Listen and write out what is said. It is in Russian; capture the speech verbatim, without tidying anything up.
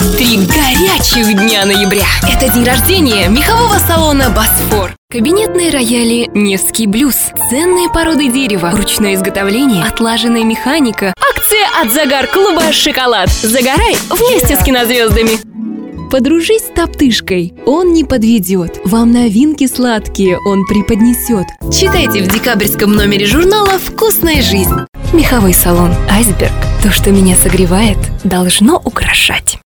Три горячих дня ноября. Это день рождения мехового салона «Босфор». Кабинетные рояли «Невский блюз». Ценные породы дерева. Ручное изготовление. Отлаженная механика. Акция от Загар-клуба «Шоколад». Загорай вместе с кинозвездами. Подружись с топтышкой, он не подведет. Вам новинки сладкие он преподнесет. Читайте в декабрьском номере журнала «Вкусная жизнь». Меховой салон «Айсберг». То, что меня согревает, должно украшать.